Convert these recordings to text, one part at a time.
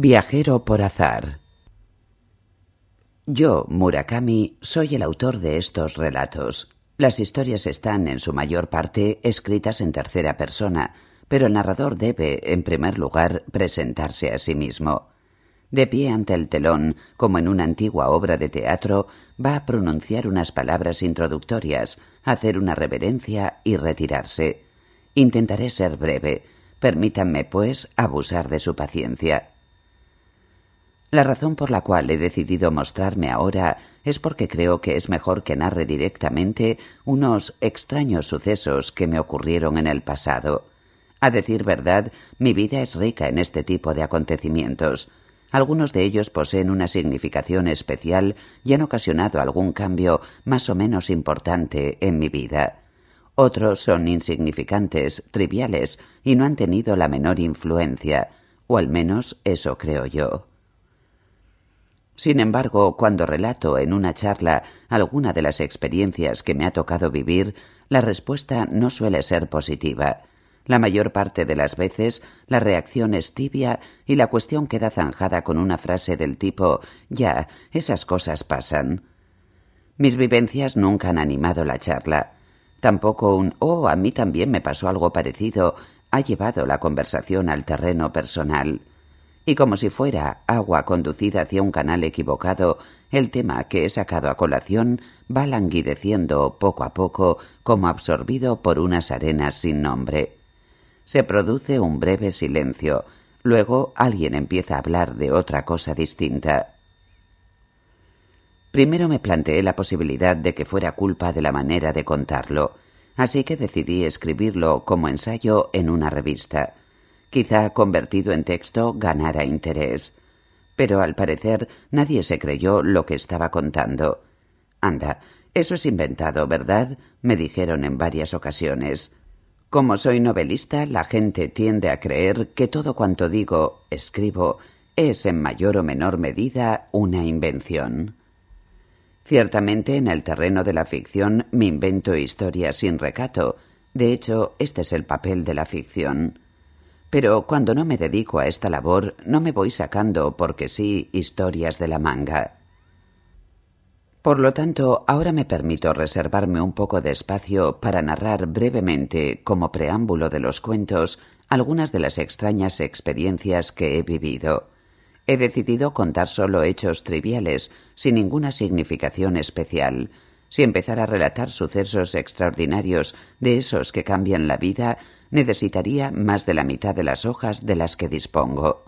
Viajero por azar. Yo, Murakami, soy el autor de estos relatos. Las historias están, en su mayor parte, escritas en tercera persona, pero el narrador debe, en primer lugar, presentarse a sí mismo. De pie ante el telón, como en una antigua obra de teatro, va a pronunciar unas palabras introductorias, hacer una reverencia y retirarse. Intentaré ser breve. Permítanme, pues, abusar de su paciencia. La razón por la cual he decidido mostrarme ahora es porque creo que es mejor que narre directamente unos extraños sucesos que me ocurrieron en el pasado. A decir verdad, mi vida es rica en este tipo de acontecimientos. Algunos de ellos poseen una significación especial y han ocasionado algún cambio más o menos importante en mi vida. Otros son insignificantes, triviales, y no han tenido la menor influencia, o al menos eso creo yo. Sin embargo, cuando relato en una charla alguna de las experiencias que me ha tocado vivir, la respuesta no suele ser positiva. La mayor parte de las veces la reacción es tibia y la cuestión queda zanjada con una frase del tipo «Ya, esas cosas pasan». Mis vivencias nunca han animado la charla. Tampoco un «Oh, a mí también me pasó algo parecido» ha llevado la conversación al terreno personal. Y como si fuera agua conducida hacia un canal equivocado, el tema que he sacado a colación va languideciendo poco a poco como absorbido por unas arenas sin nombre. Se produce un breve silencio. Luego alguien empieza a hablar de otra cosa distinta. Primero me planteé la posibilidad de que fuera culpa de la manera de contarlo, así que decidí escribirlo como ensayo en una revista. Quizá convertido en texto ganara interés. Pero al parecer nadie se creyó lo que estaba contando. «Anda, eso es inventado, ¿verdad?», me dijeron en varias ocasiones. Como soy novelista, la gente tiende a creer que todo cuanto digo, escribo, es en mayor o menor medida una invención. Ciertamente, en el terreno de la ficción me invento historias sin recato. De hecho, este es el papel de la ficción. Pero cuando no me dedico a esta labor, no me voy sacando, porque sí, historias de la manga. Por lo tanto, ahora me permito reservarme un poco de espacio para narrar brevemente, como preámbulo de los cuentos, algunas de las extrañas experiencias que he vivido. He decidido contar solo hechos triviales, sin ninguna significación especial. Si empezara a relatar sucesos extraordinarios de esos que cambian la vida, necesitaría más de la mitad de las hojas de las que dispongo.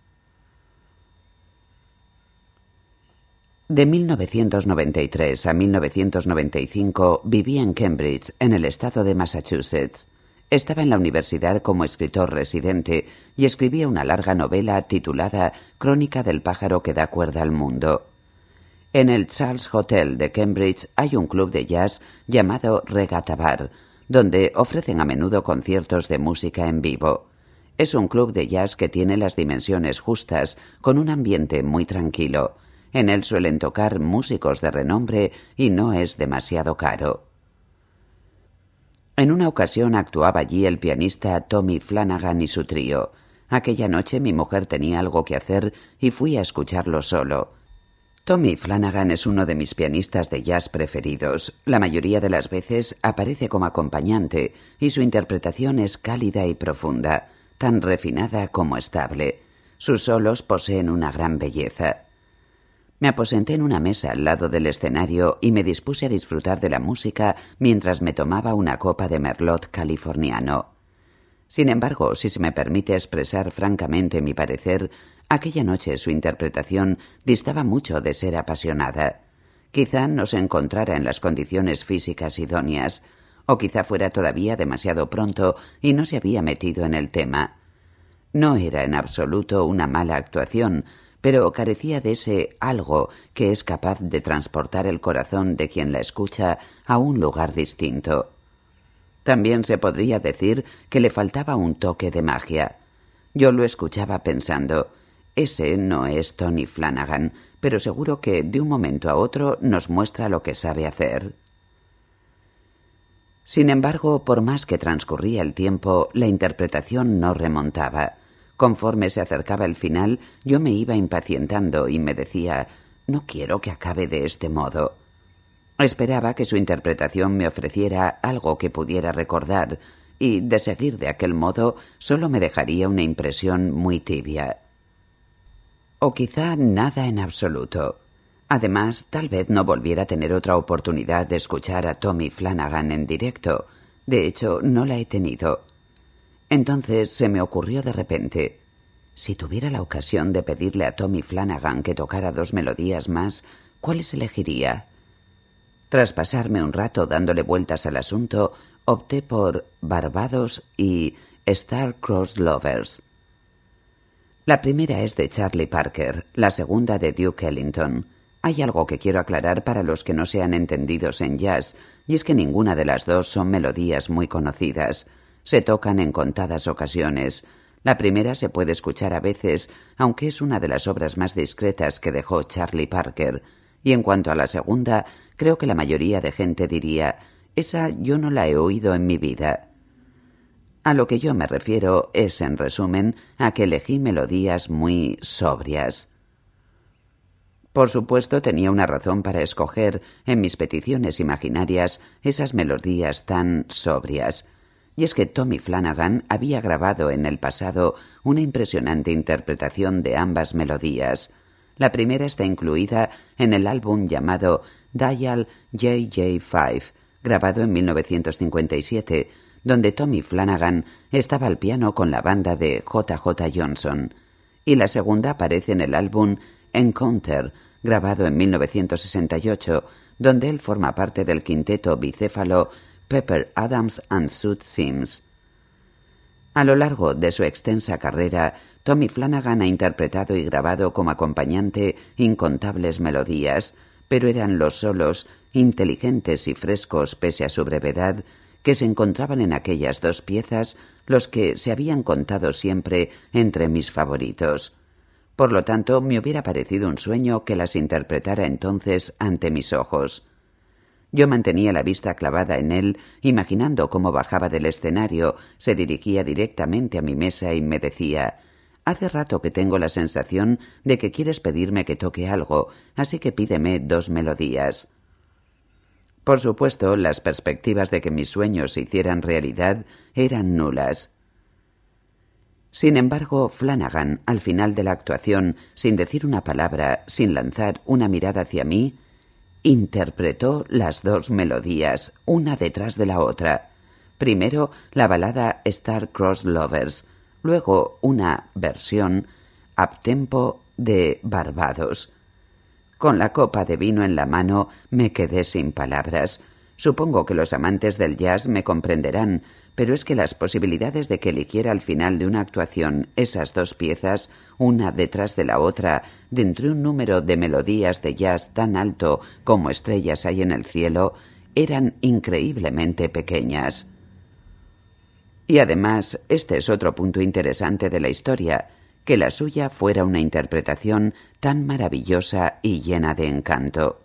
De 1993 a 1995 viví en Cambridge, en el estado de Massachusetts. Estaba en la universidad como escritor residente y escribía una larga novela titulada Crónica del pájaro que da cuerda al mundo. En el Charles Hotel de Cambridge hay un club de jazz llamado Regatta Bar, donde ofrecen a menudo conciertos de música en vivo. Es un club de jazz que tiene las dimensiones justas, con un ambiente muy tranquilo. En él suelen tocar músicos de renombre y no es demasiado caro. En una ocasión actuaba allí el pianista Tommy Flanagan y su trío. Aquella noche mi mujer tenía algo que hacer y fui a escucharlo solo. Tommy Flanagan es uno de mis pianistas de jazz preferidos. La mayoría de las veces aparece como acompañante y su interpretación es cálida y profunda, tan refinada como estable. Sus solos poseen una gran belleza. Me aposenté en una mesa al lado del escenario y me dispuse a disfrutar de la música mientras me tomaba una copa de merlot californiano. Sin embargo, si se me permite expresar francamente mi parecer, aquella noche su interpretación distaba mucho de ser apasionada. Quizá no se encontrara en las condiciones físicas idóneas, o quizá fuera todavía demasiado pronto y no se había metido en el tema. No era en absoluto una mala actuación, pero carecía de ese algo que es capaz de transportar el corazón de quien la escucha a un lugar distinto. También se podría decir que le faltaba un toque de magia. Yo lo escuchaba pensando, ese no es Tony Flanagan, pero seguro que de un momento a otro nos muestra lo que sabe hacer. Sin embargo, por más que transcurría el tiempo, la interpretación no remontaba. Conforme se acercaba el final, yo me iba impacientando y me decía: no quiero que acabe de este modo. Esperaba que su interpretación me ofreciera algo que pudiera recordar, y de seguir de aquel modo solo me dejaría una impresión muy tibia. O quizá nada en absoluto. Además, tal vez no volviera a tener otra oportunidad de escuchar a Tommy Flanagan en directo. De hecho, no la he tenido. Entonces se me ocurrió de repente: si tuviera la ocasión de pedirle a Tommy Flanagan que tocara 2 melodías más, ¿cuáles elegiría? Tras pasarme un rato dándole vueltas al asunto, opté por Barbados y Star-Crossed Lovers. La primera es de Charlie Parker, la segunda de Duke Ellington. Hay algo que quiero aclarar para los que no sean entendidos en jazz, y es que ninguna de las dos son melodías muy conocidas. Se tocan en contadas ocasiones. La primera se puede escuchar a veces, aunque es una de las obras más discretas que dejó Charlie Parker. Y en cuanto a la segunda, creo que la mayoría de gente diría: esa yo no la he oído en mi vida. A lo que yo me refiero es, en resumen, a que elegí melodías muy sobrias. Por supuesto, tenía una razón para escoger, en mis peticiones imaginarias, esas melodías tan sobrias. Y es que Tommy Flanagan había grabado en el pasado una impresionante interpretación de ambas melodías. La primera está incluida en el álbum llamado Dial JJ5, grabado en 1957, donde Tommy Flanagan estaba al piano con la banda de J.J. Johnson. Y la segunda aparece en el álbum Encounter, grabado en 1968, donde él forma parte del quinteto bicéfalo Pepper Adams and Sud Sims. A lo largo de su extensa carrera, Tommy Flanagan ha interpretado y grabado como acompañante incontables melodías, pero eran los solos, inteligentes y frescos pese a su brevedad, que se encontraban en aquellas dos piezas los que se habían contado siempre entre mis favoritos. Por lo tanto, me hubiera parecido un sueño que las interpretara entonces ante mis ojos. Yo mantenía la vista clavada en él, imaginando cómo bajaba del escenario, se dirigía directamente a mi mesa y me decía: «Hace rato que tengo la sensación de que quieres pedirme que toque algo, así que pídeme 2 melodías». Por supuesto, las perspectivas de que mis sueños se hicieran realidad eran nulas. Sin embargo, Flanagan, al final de la actuación, sin decir una palabra, sin lanzar una mirada hacia mí, interpretó las 2 melodías, una detrás de la otra. Primero la balada Star-Crossed Lovers, luego una versión uptempo de Barbados. Con la copa de vino en la mano me quedé sin palabras. Supongo que los amantes del jazz me comprenderán, pero es que las posibilidades de que eligiera al final de una actuación esas 2 piezas, una detrás de la otra, de entre un número de melodías de jazz tan alto como estrellas hay en el cielo, eran increíblemente pequeñas. Y además, este es otro punto interesante de la historia, que la suya fuera una interpretación tan maravillosa y llena de encanto.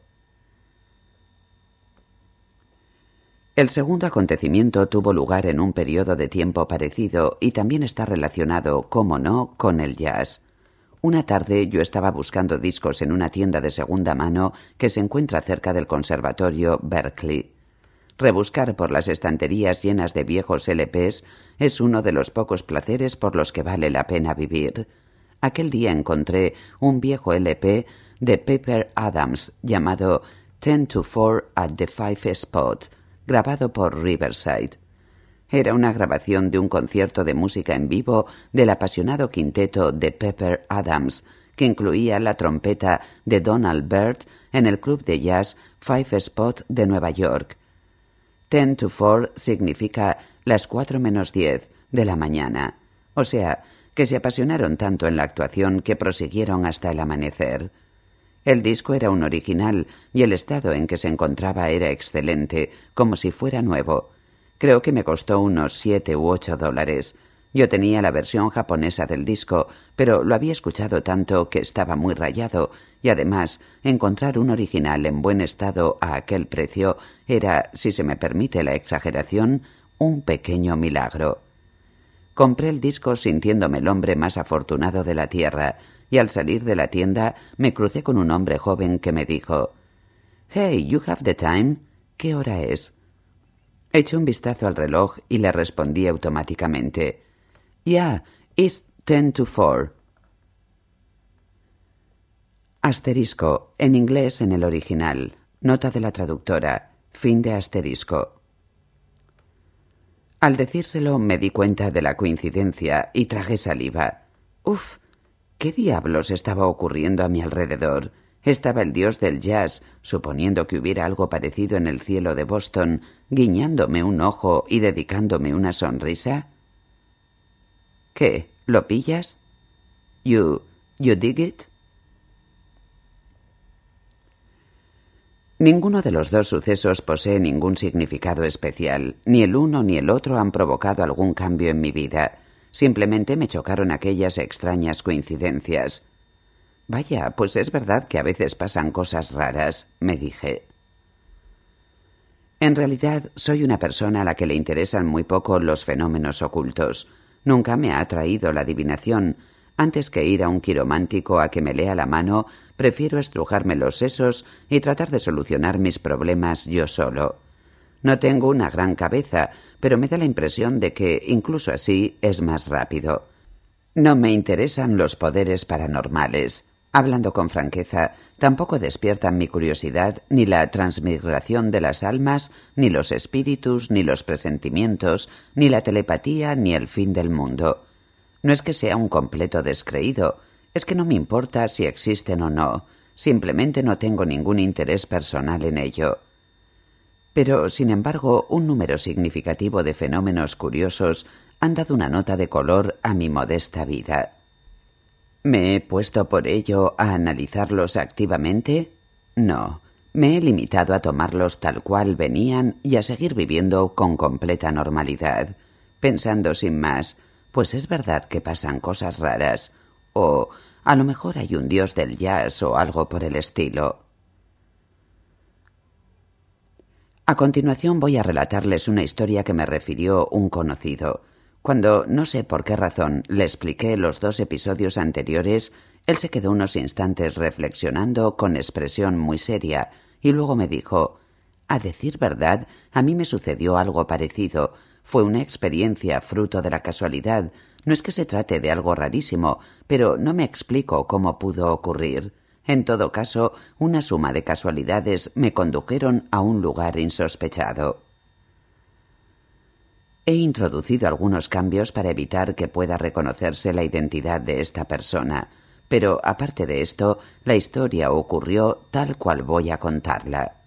El segundo acontecimiento tuvo lugar en un periodo de tiempo parecido y también está relacionado, cómo no, con el jazz. Una tarde yo estaba buscando discos en una tienda de segunda mano que se encuentra cerca del Conservatorio Berklee. Rebuscar por las estanterías llenas de viejos LPs es uno de los pocos placeres por los que vale la pena vivir. Aquel día encontré un viejo LP de Pepper Adams llamado 10 to 4 at the Five Spot, grabado por Riverside. Era una grabación de un concierto de música en vivo del apasionado quinteto de Pepper Adams, que incluía la trompeta de Donald Byrd en el club de jazz Five Spot de Nueva York. 10 to 4 significa las 4 menos 10 de la mañana, o sea, que se apasionaron tanto en la actuación que prosiguieron hasta el amanecer. El disco era un original y el estado en que se encontraba era excelente, como si fuera nuevo. Creo que me costó unos $7 u $8. Yo tenía la versión japonesa del disco, pero lo había escuchado tanto que estaba muy rayado, y además encontrar un original en buen estado a aquel precio era, si se me permite la exageración, un pequeño milagro. Compré el disco sintiéndome el hombre más afortunado de la tierra, y al salir de la tienda me crucé con un hombre joven que me dijo: «Hey, you have the time?» ¿Qué hora es? Eché un vistazo al reloj y le respondí automáticamente: «Yeah, it's 3:50». Asterisco, en inglés en el original. Nota de la traductora. Fin de asterisco. Al decírselo me di cuenta de la coincidencia y tragué saliva. Uf, ¿qué diablos estaba ocurriendo a mi alrededor? Estaba el dios del jazz, suponiendo que hubiera algo parecido en el cielo de Boston, guiñándome un ojo y dedicándome una sonrisa. ¿Qué? ¿Lo pillas? You dig it? Ninguno de los dos sucesos posee ningún significado especial. Ni el uno ni el otro han provocado algún cambio en mi vida. Simplemente me chocaron aquellas extrañas coincidencias. Vaya, pues es verdad que a veces pasan cosas raras, me dije. En realidad, soy una persona a la que le interesan muy poco los fenómenos ocultos. Nunca me ha atraído la adivinación. Antes que ir a un quiromántico a que me lea la mano, prefiero estrujarme los sesos y tratar de solucionar mis problemas yo solo. No tengo una gran cabeza, pero me da la impresión de que, incluso así, es más rápido. No me interesan los poderes paranormales. Hablando con franqueza, tampoco despiertan mi curiosidad ni la transmigración de las almas, ni los espíritus, ni los presentimientos, ni la telepatía, ni el fin del mundo. No es que sea un completo descreído, es que no me importa si existen o no, simplemente no tengo ningún interés personal en ello. Pero, sin embargo, un número significativo de fenómenos curiosos han dado una nota de color a mi modesta vida. ¿Me he puesto por ello a analizarlos activamente? No, me he limitado a tomarlos tal cual venían y a seguir viviendo con completa normalidad, pensando sin más: pues es verdad que pasan cosas raras, o a lo mejor hay un dios del jazz o algo por el estilo. A continuación voy a relatarles una historia que me refirió un conocido. Cuando, no sé por qué razón, le expliqué los 2 episodios anteriores, él se quedó unos instantes reflexionando con expresión muy seria y luego me dijo: «A decir verdad, a mí me sucedió algo parecido. Fue una experiencia fruto de la casualidad. No es que se trate de algo rarísimo, pero no me explico cómo pudo ocurrir. En todo caso, una suma de casualidades me condujeron a un lugar insospechado». He introducido algunos cambios para evitar que pueda reconocerse la identidad de esta persona, pero aparte de esto, la historia ocurrió tal cual voy a contarla.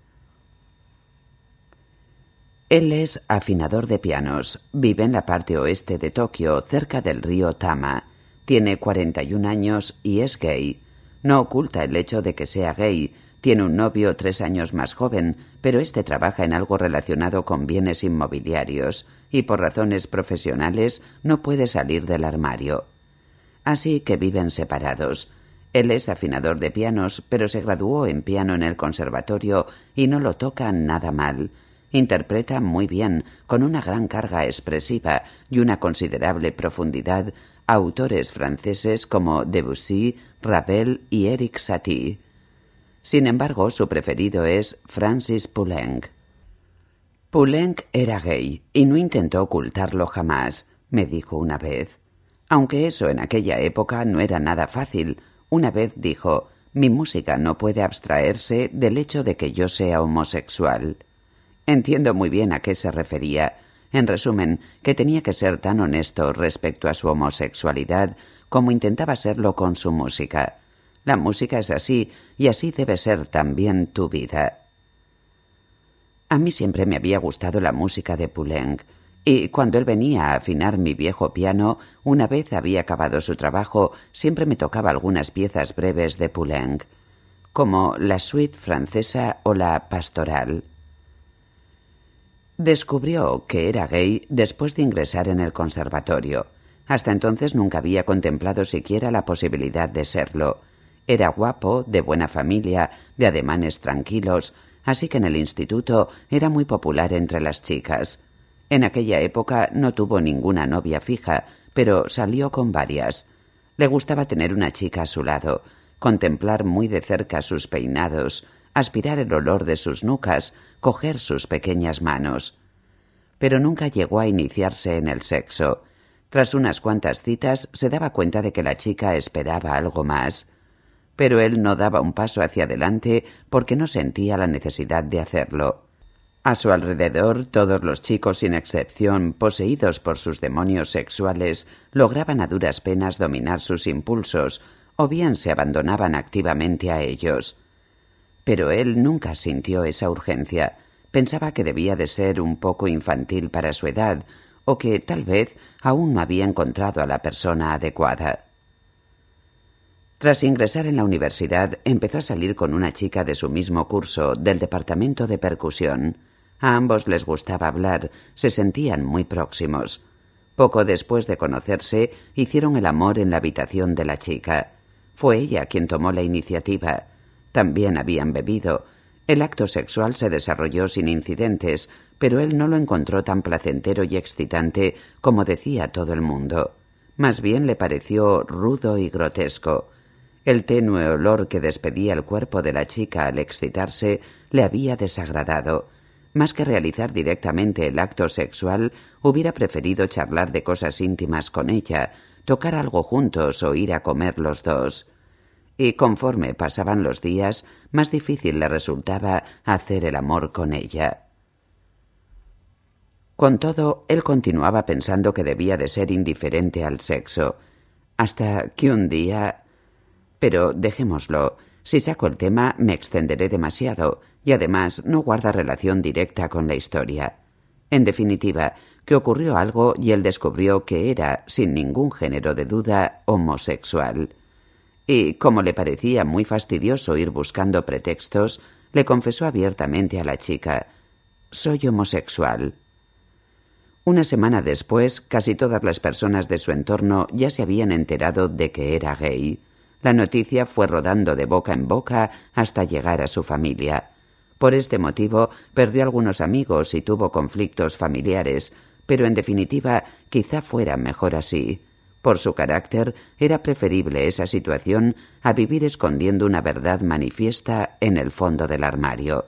Él es afinador de pianos, vive en la parte oeste de Tokio, cerca del río Tama. Tiene 41 años y es gay. No oculta el hecho de que sea gay. Tiene un novio 3 años más joven, pero este trabaja en algo relacionado con bienes inmobiliarios y por razones profesionales no puede salir del armario. Así que viven separados. Él es afinador de pianos, pero se graduó en piano en el conservatorio y no lo toca nada mal. Interpreta muy bien, con una gran carga expresiva y una considerable profundidad, a autores franceses como Debussy, Ravel y Éric Satie. Sin embargo, su preferido es Francis Poulenc. Poulenc era gay y no intentó ocultarlo jamás, me dijo una vez. Aunque eso en aquella época no era nada fácil. Una vez dijo: «Mi música no puede abstraerse del hecho de que yo sea homosexual». Entiendo muy bien a qué se refería. En resumen, que tenía que ser tan honesto respecto a su homosexualidad como intentaba serlo con su música. La música es así, y así debe ser también tu vida. A mí siempre me había gustado la música de Poulenc, y cuando él venía a afinar mi viejo piano, una vez había acabado su trabajo, siempre me tocaba algunas piezas breves de Poulenc, como la suite francesa o la pastoral. Descubrió que era gay después de ingresar en el conservatorio. Hasta entonces nunca había contemplado siquiera la posibilidad de serlo. Era guapo, de buena familia, de ademanes tranquilos, así que en el instituto era muy popular entre las chicas. En aquella época no tuvo ninguna novia fija, pero salió con varias. Le gustaba tener una chica a su lado, contemplar muy de cerca sus peinados, aspirar el olor de sus nucas, coger sus pequeñas manos. Pero nunca llegó a iniciarse en el sexo. Tras unas cuantas citas se daba cuenta de que la chica esperaba algo más. Pero él no daba un paso hacia adelante porque no sentía la necesidad de hacerlo. A su alrededor, todos los chicos, sin excepción, poseídos por sus demonios sexuales, lograban a duras penas dominar sus impulsos, o bien se abandonaban activamente a ellos. Pero él nunca sintió esa urgencia. Pensaba que debía de ser un poco infantil para su edad, o que tal vez aún no había encontrado a la persona adecuada. Tras ingresar en la universidad, empezó a salir con una chica de su mismo curso, del departamento de percusión. A ambos les gustaba hablar, se sentían muy próximos. Poco después de conocerse, hicieron el amor en la habitación de la chica. Fue ella quien tomó la iniciativa. También habían bebido. El acto sexual se desarrolló sin incidentes, pero él no lo encontró tan placentero y excitante como decía todo el mundo. Más bien le pareció rudo y grotesco. El tenue olor que despedía el cuerpo de la chica al excitarse le había desagradado. Más que realizar directamente el acto sexual, hubiera preferido charlar de cosas íntimas con ella, tocar algo juntos o ir a comer los dos. Y conforme pasaban los días, más difícil le resultaba hacer el amor con ella. Con todo, él continuaba pensando que debía de ser indiferente al sexo, hasta que un día... Pero dejémoslo. Si saco el tema me extenderé demasiado, y además no guarda relación directa con la historia. En definitiva, que ocurrió algo y él descubrió que era, sin ningún género de duda, homosexual. Y, como le parecía muy fastidioso ir buscando pretextos, le confesó abiertamente a la chica: «Soy homosexual». Una semana después, casi todas las personas de su entorno ya se habían enterado de que era gay. La noticia fue rodando de boca en boca hasta llegar a su familia. Por este motivo perdió algunos amigos y tuvo conflictos familiares, pero en definitiva quizá fuera mejor así. Por su carácter era preferible esa situación a vivir escondiendo una verdad manifiesta en el fondo del armario.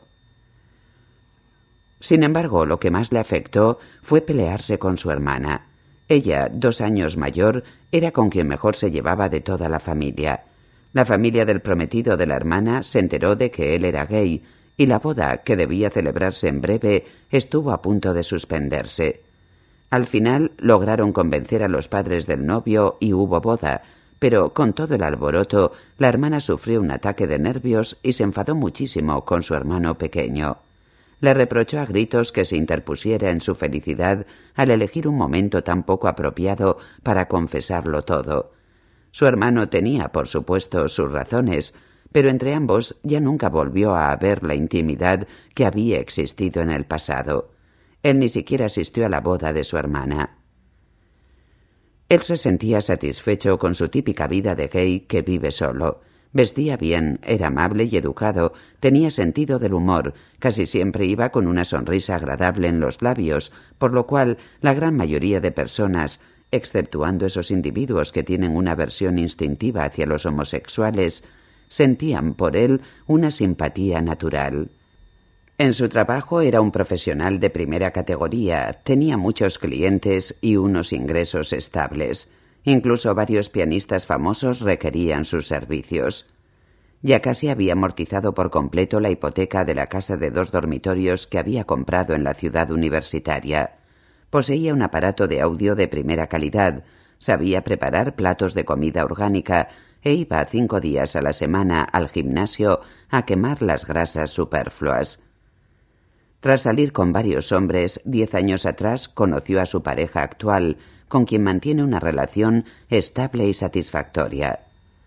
Sin embargo, lo que más le afectó fue pelearse con su hermana. Ella, 2 años mayor, era con quien mejor se llevaba de toda la familia. La familia del prometido de la hermana se enteró de que él era gay, y la boda, que debía celebrarse en breve, estuvo a punto de suspenderse. Al final lograron convencer a los padres del novio y hubo boda, pero con todo el alboroto, la hermana sufrió un ataque de nervios y se enfadó muchísimo con su hermano pequeño. Le reprochó a gritos que se interpusiera en su felicidad al elegir un momento tan poco apropiado para confesarlo todo. Su hermano tenía, por supuesto, sus razones, pero entre ambos ya nunca volvió a haber la intimidad que había existido en el pasado. Él ni siquiera asistió a la boda de su hermana. Él se sentía satisfecho con su típica vida de gay que vive solo. Vestía bien, era amable y educado, tenía sentido del humor, casi siempre iba con una sonrisa agradable en los labios, por lo cual la gran mayoría de personas, exceptuando esos individuos que tienen una aversión instintiva hacia los homosexuales, sentían por él una simpatía natural. En su trabajo era un profesional de primera categoría, tenía muchos clientes y unos ingresos estables. Incluso varios pianistas famosos requerían sus servicios. Ya casi había amortizado por completo la hipoteca de la casa de 2 dormitorios que había comprado en la ciudad universitaria. Poseía un aparato de audio de primera calidad, sabía preparar platos de comida orgánica e iba 5 días a la semana al gimnasio a quemar las grasas superfluas. Tras salir con varios hombres, 10 años atrás conoció a su pareja actual, con quien mantiene una relación estable y satisfactoria.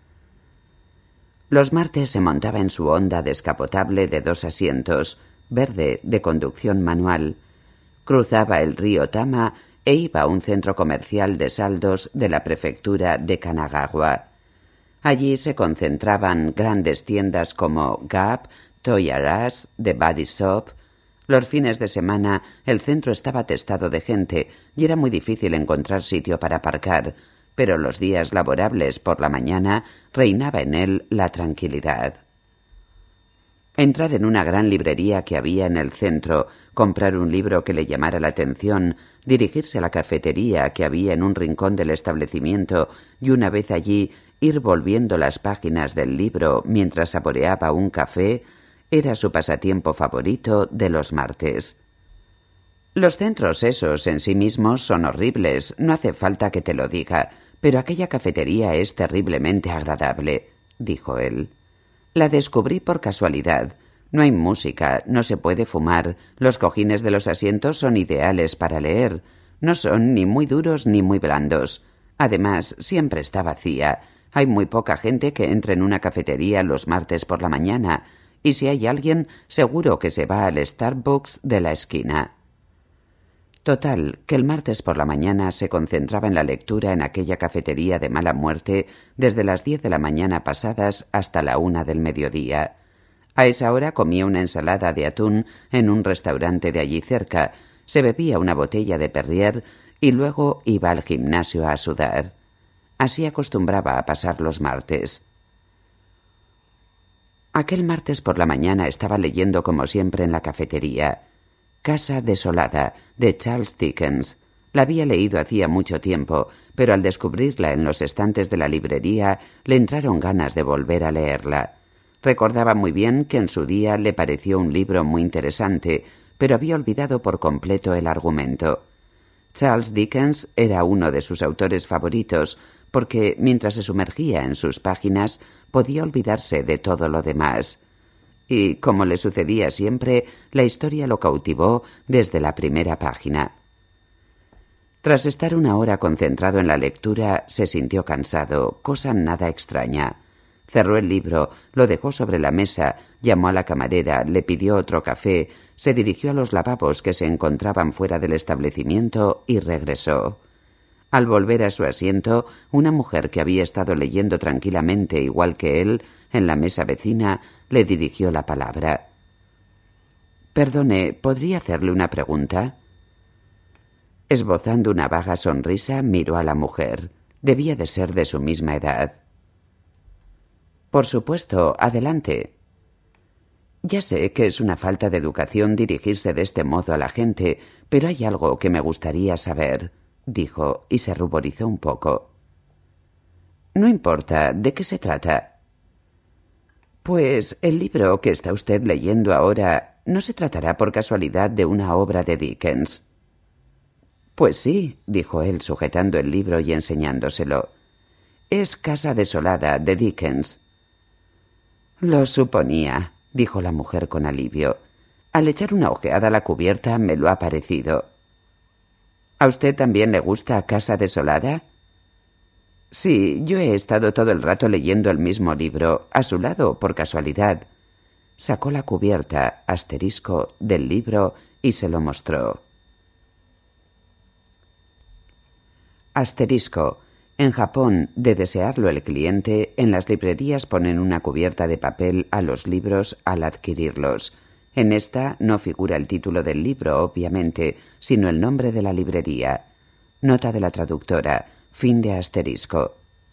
Los martes se montaba en su Honda descapotable de 2 asientos, verde, de conducción manual. Cruzaba el río Tama e iba a un centro comercial de saldos de la prefectura de Kanagawa. Allí se concentraban grandes tiendas como Gap, Toys R Us, The Body Shop, Los fines de semana el centro estaba atestado de gente y era muy difícil encontrar sitio para aparcar, pero los días laborables por la mañana reinaba en él la tranquilidad. Entrar en una gran librería que había en el centro, comprar un libro que le llamara la atención, dirigirse a la cafetería que había en un rincón del establecimiento y una vez allí ir volviendo las páginas del libro mientras saboreaba un café, era su pasatiempo favorito de los martes. Los centros esos en sí mismos son horribles, no hace falta que te lo diga, pero aquella cafetería es terriblemente agradable, dijo él. La descubrí por casualidad. No hay música, no se puede fumar, los cojines de los asientos son ideales para leer. No son ni muy duros ni muy blandos. Además, siempre está vacía. Hay muy poca gente que entre en una cafetería los martes por la mañana, y si hay alguien, seguro que se va al Starbucks de la esquina. Total, que el martes por la mañana se concentraba en la lectura en aquella cafetería de mala muerte desde las 10 de la mañana pasadas hasta la 1 del mediodía. A esa hora comía una ensalada de atún en un restaurante de allí cerca, se bebía una botella de Perrier y luego iba al gimnasio a sudar. Así acostumbraba a pasar los martes. Aquel martes por la mañana estaba leyendo como siempre en la cafetería. Casa desolada, de Charles Dickens. La había leído hacía mucho tiempo, pero al descubrirla en los estantes de la librería le entraron ganas de volver a leerla. Recordaba muy bien que en su día le pareció un libro muy interesante, pero había olvidado por completo el argumento. Charles Dickens era uno de sus autores favoritos, porque mientras se sumergía en sus páginas podía olvidarse de todo lo demás. Y, como le sucedía siempre, la historia lo cautivó desde la primera página. Tras estar una hora concentrado en la lectura, se sintió cansado, cosa nada extraña. Cerró el libro, lo dejó sobre la mesa, llamó a la camarera, le pidió otro café, se dirigió a los lavabos que se encontraban fuera del establecimiento y regresó. Al volver a su asiento, una mujer que había estado leyendo tranquilamente igual que él, en la mesa vecina, le dirigió la palabra. «Perdone, ¿podría hacerle una pregunta?» Esbozando una vaga sonrisa, miró a la mujer. Debía de ser de su misma edad. «Por supuesto, adelante». «Ya sé que es una falta de educación dirigirse de este modo a la gente, pero hay algo que me gustaría saber», dijo, y se ruborizó un poco. «No importa, ¿de qué se trata?» «Pues el libro que está usted leyendo ahora no se tratará por casualidad de una obra de Dickens». «Pues sí», dijo él, sujetando el libro y enseñándoselo. «Es Casa desolada, de Dickens». «Lo suponía», dijo la mujer con alivio. «Al echar una ojeada a la cubierta me lo ha parecido». «¿A usted también le gusta Casa desolada?» «Sí, yo he estado todo el rato leyendo el mismo libro, a su lado, por casualidad». Sacó la cubierta, asterisco, del libro y se lo mostró. Asterisco. En Japón, de desearlo el cliente, en las librerías ponen una cubierta de papel a los libros al adquirirlos. En esta no figura el título del libro, obviamente, sino el nombre de la librería. Nota de la traductora. Fin de asterisco.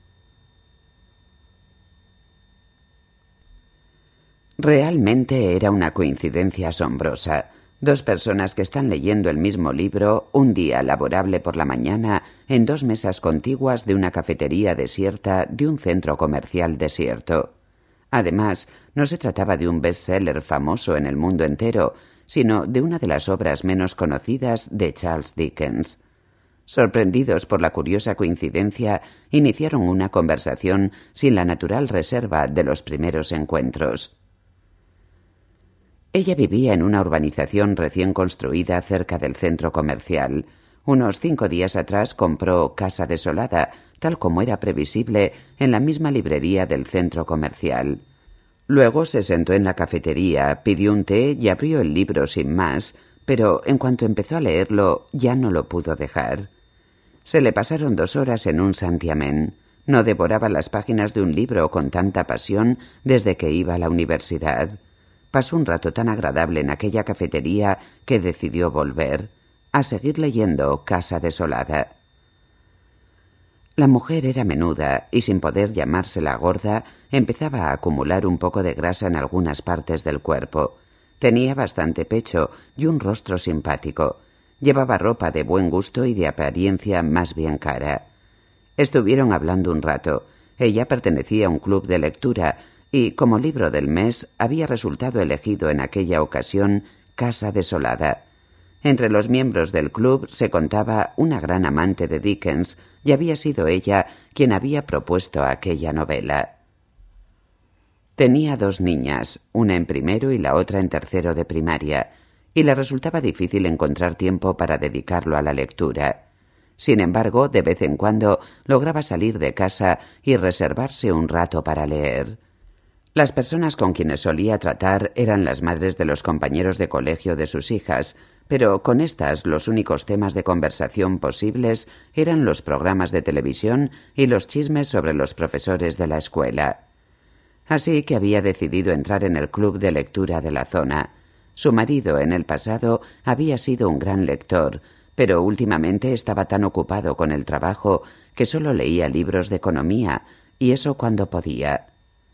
Realmente era una coincidencia asombrosa. Dos personas que están leyendo el mismo libro un día laborable por la mañana en dos mesas contiguas de una cafetería desierta de un centro comercial desierto. Además, no se trataba de un bestseller famoso en el mundo entero, sino de una de las obras menos conocidas de Charles Dickens. Sorprendidos por la curiosa coincidencia, iniciaron una conversación sin la natural reserva de los primeros encuentros. Ella vivía en una urbanización recién construida cerca del centro comercial. Unos 5 días atrás compró Casa desolada, tal como era previsible, en la misma librería del centro comercial. Luego se sentó en la cafetería, pidió un té y abrió el libro sin más, pero en cuanto empezó a leerlo ya no lo pudo dejar. Se le pasaron 2 horas en un santiamén. No devoraba las páginas de un libro con tanta pasión desde que iba a la universidad. Pasó un rato tan agradable en aquella cafetería que decidió volver a seguir leyendo Casa desolada. La mujer era menuda y, sin poder llamársela gorda, empezaba a acumular un poco de grasa en algunas partes del cuerpo. Tenía bastante pecho y un rostro simpático. Llevaba ropa de buen gusto y de apariencia más bien cara. Estuvieron hablando un rato. Ella pertenecía a un club de lectura y, como libro del mes, había resultado elegido en aquella ocasión Casa desolada. Entre los miembros del club se contaba una gran amante de Dickens, y había sido ella quien había propuesto aquella novela. Tenía 2 niñas, una en primero y la otra en tercero de primaria, y le resultaba difícil encontrar tiempo para dedicarlo a la lectura. Sin embargo, de vez en cuando lograba salir de casa y reservarse un rato para leer. Las personas con quienes solía tratar eran las madres de los compañeros de colegio de sus hijas, pero con estas los únicos temas de conversación posibles eran los programas de televisión y los chismes sobre los profesores de la escuela. Así que había decidido entrar en el club de lectura de la zona. Su marido, en el pasado, había sido un gran lector, pero últimamente estaba tan ocupado con el trabajo que solo leía libros de economía, y eso cuando podía.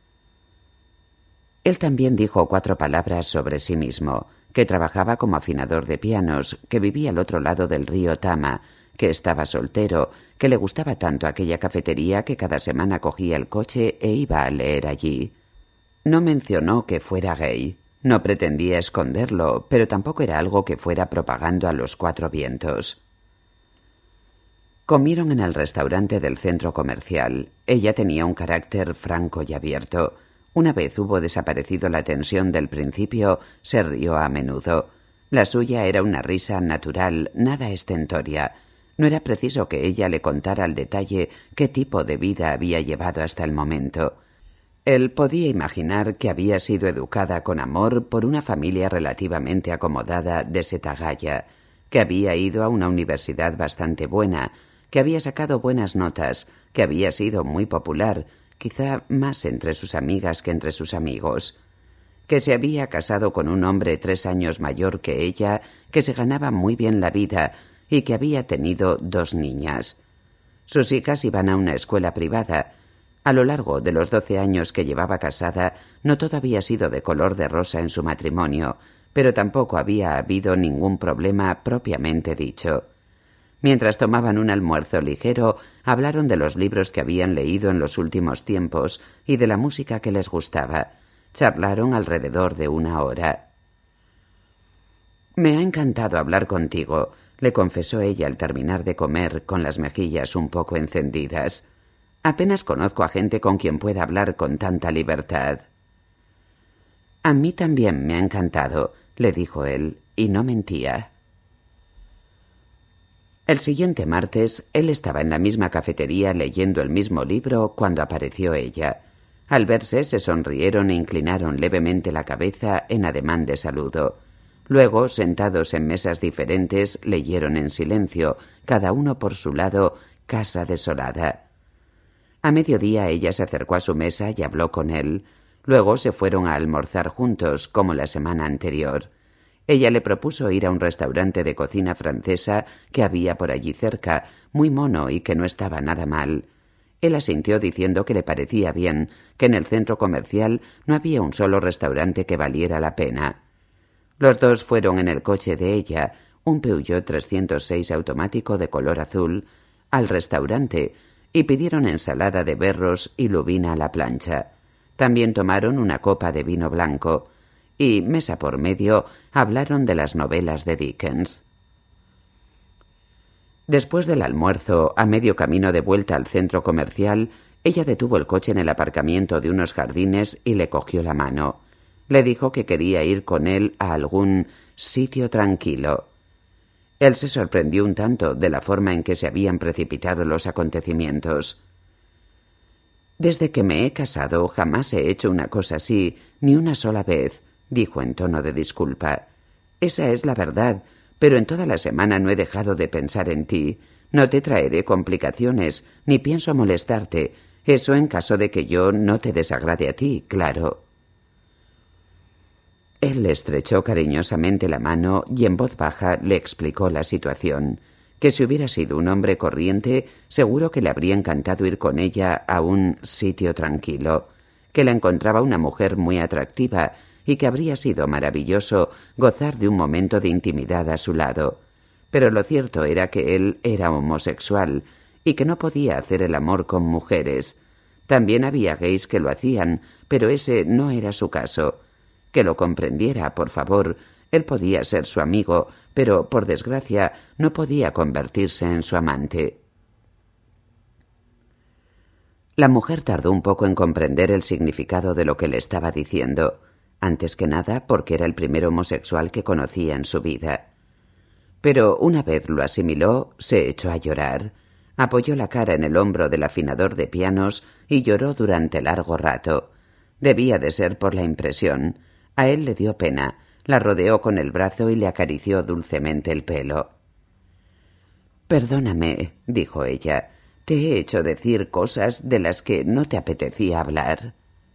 Él también dijo 4 palabras sobre sí mismo, que trabajaba como afinador de pianos, que vivía al otro lado del río Tama, que estaba soltero, que le gustaba tanto aquella cafetería que cada semana cogía el coche e iba a leer allí. No mencionó que fuera gay. No pretendía esconderlo, pero tampoco era algo que fuera propagando a los 4 vientos. Comieron en el restaurante del centro comercial. Ella tenía un carácter franco y abierto. Una vez hubo desaparecido la tensión del principio, se rió a menudo. La suya era una risa natural, nada estentoria. No era preciso que ella le contara al detalle qué tipo de vida había llevado hasta el momento. Él podía imaginar que había sido educada con amor por una familia relativamente acomodada de Setagaya, que había ido a una universidad bastante buena, que había sacado buenas notas, que había sido muy popular, quizá más entre sus amigas que entre sus amigos, que se había casado con un hombre 3 años mayor que ella, que se ganaba muy bien la vida y que había tenido 2 niñas. Sus hijas iban a una escuela privada. A lo largo de los 12 años que llevaba casada, no todo había sido de color de rosa en su matrimonio, pero tampoco había habido ningún problema propiamente dicho. Mientras tomaban un almuerzo ligero, hablaron de los libros que habían leído en los últimos tiempos y de la música que les gustaba. Charlaron alrededor de 1 hora. «Me ha encantado hablar contigo», le confesó ella al terminar de comer, con las mejillas un poco encendidas. «Apenas conozco a gente con quien pueda hablar con tanta libertad». «A mí también me ha encantado», le dijo él, y no mentía. El siguiente martes, él estaba en la misma cafetería leyendo el mismo libro cuando apareció ella. Al verse, se sonrieron e inclinaron levemente la cabeza en ademán de saludo. Luego, sentados en mesas diferentes, leyeron en silencio, cada uno por su lado, Casa desolada. A mediodía ella se acercó a su mesa y habló con él. Luego se fueron a almorzar juntos, como la semana anterior. Ella le propuso ir a un restaurante de cocina francesa que había por allí cerca, muy mono y que no estaba nada mal. Él asintió diciendo que le parecía bien, que en el centro comercial no había un solo restaurante que valiera la pena. Los dos fueron en el coche de ella, un Peugeot 306 automático de color azul, al restaurante y pidieron ensalada de berros y lubina a la plancha. También tomaron una copa de vino blanco y, mesa por medio, hablaron de las novelas de Dickens. Después del almuerzo, a medio camino de vuelta al centro comercial, ella detuvo el coche en el aparcamiento de unos jardines y le cogió la mano. Le dijo que quería ir con él a algún sitio tranquilo. Él se sorprendió un tanto de la forma en que se habían precipitado los acontecimientos. «Desde que me he casado jamás he hecho una cosa así, ni una sola vez», dijo en tono de disculpa. «Esa es la verdad, pero en toda la semana no he dejado de pensar en ti. No te traeré complicaciones, ni pienso molestarte. Eso en caso de que yo no te desagrade a ti, claro». Él le estrechó cariñosamente la mano y en voz baja le explicó la situación, que si hubiera sido un hombre corriente, seguro que le habría encantado ir con ella a un sitio tranquilo, que la encontraba una mujer muy atractiva y que habría sido maravilloso gozar de un momento de intimidad a su lado. Pero lo cierto era que él era homosexual y que no podía hacer el amor con mujeres. También había gays que lo hacían, pero ese no era su caso. Que lo comprendiera, por favor. Él podía ser su amigo, pero, por desgracia, no podía convertirse en su amante. La mujer tardó un poco en comprender el significado de lo que le estaba diciendo, antes que nada porque era el primer homosexual que conocía en su vida. Pero una vez lo asimiló, se echó a llorar. Apoyó la cara en el hombro del afinador de pianos y lloró durante largo rato. Debía de ser por la impresión. A él le dio pena, la rodeó con el brazo y le acarició dulcemente el pelo. «Perdóname», dijo ella, «te he hecho decir cosas de las que no te apetecía hablar».